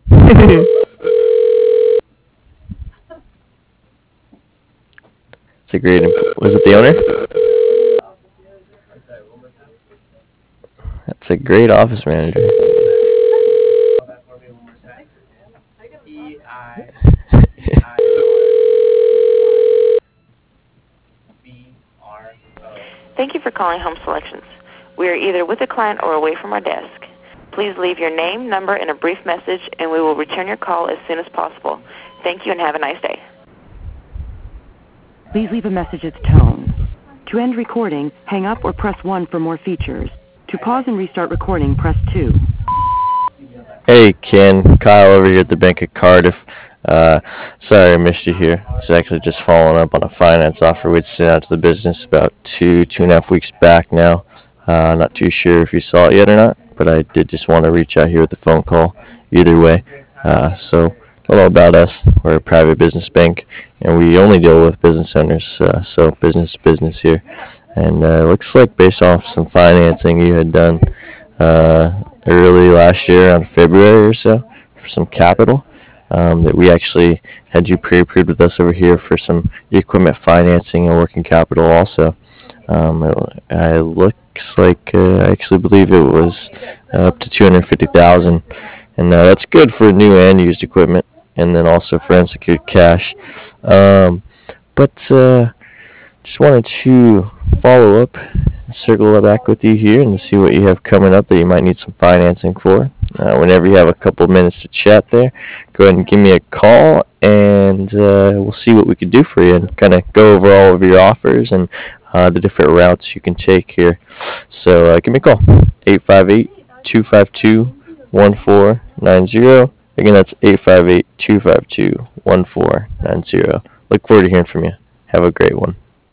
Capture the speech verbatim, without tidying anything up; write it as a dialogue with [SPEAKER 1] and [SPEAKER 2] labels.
[SPEAKER 1] It's a great. Was it the owner? That's a great office manager.
[SPEAKER 2] Thank you for calling Home Selections. We are either with a client or away from our desk. Please leave your name, number, and a brief message, and we will return your call as soon as possible. Thank you and have a nice day.
[SPEAKER 3] Please leave a message at the tone. To end recording, hang up or press one for more features. To pause and restart recording, press two.
[SPEAKER 1] Hey, Ken. Kyle over here at the Bank of Cardiff. Uh, sorry I missed you here. It's actually just following up on a finance offer we'd sent out to the business about two, two and a half weeks back now. Uh, not too sure if you saw it yet or not, but I did just want to reach out here with the phone call either way. Uh, so a little about us. We're a private business bank, and we only deal with business owners, uh, so business to business here. And uh, looks like based off some financing you had done uh, early last year, around February or so, for some capital, um, that we actually had you pre-approved with us over here for some equipment financing and working capital also. Um, it, it looks like uh, I actually believe it was uh, up to two hundred fifty thousand dollars, and uh, that's good for new and used equipment, and then also for unsecured cash. Um, but uh, just wanted to follow up and circle back with you here and see what you have coming up that you might need some financing for. Uh, whenever you have a couple of minutes to chat there, go ahead and give me a call, and uh, we'll see what we can do for you and kind of go over all of your offers and uh, the different routes you can take here. So uh, give me a call, eight five eight, two five two, one four nine zero. Again, that's eight five eight, two five two, one four nine zero. Look forward to hearing from you. Have a great one.